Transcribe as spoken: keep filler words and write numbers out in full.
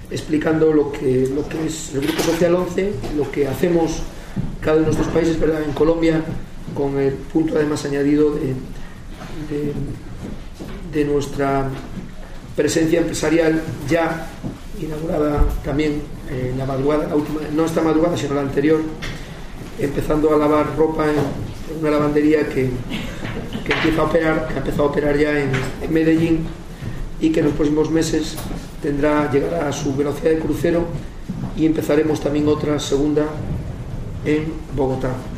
explicando lo que, lo que es el Grupo Social once, lo que hacemos cada uno de nuestros países, ¿verdad? En Colombia, con el punto además añadido de, de, de nuestra presencia empresarial ya inaugurada también en la madrugada, la última, no esta madrugada sino la anterior, empezando a lavar ropa en, en una lavandería que, que empieza a operar, que ha empezado a operar ya en, en Medellín, y que en los próximos meses tendrá, llegará a su velocidad de crucero, y empezaremos también otra segunda en Bogotá.